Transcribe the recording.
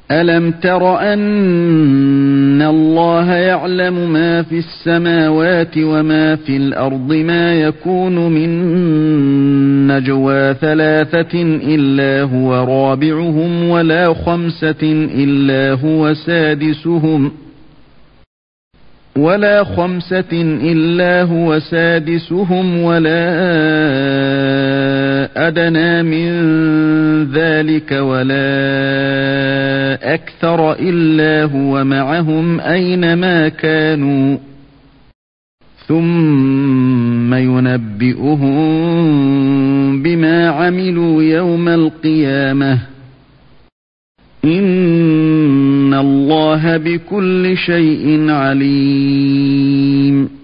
ألم تر أن الله يعلم ما في السماوات وما في الأرض ما يكون من نجوى ثلاثة إلا هو رابعهم ولا خمسة إلا هو سادسهم ولا أدنى من ذلك ولا أكثر إلا هو معهم أينما كانوا ثم ينبئهم بما عملوا يوم القيامة إن الله بكل شيء عليم.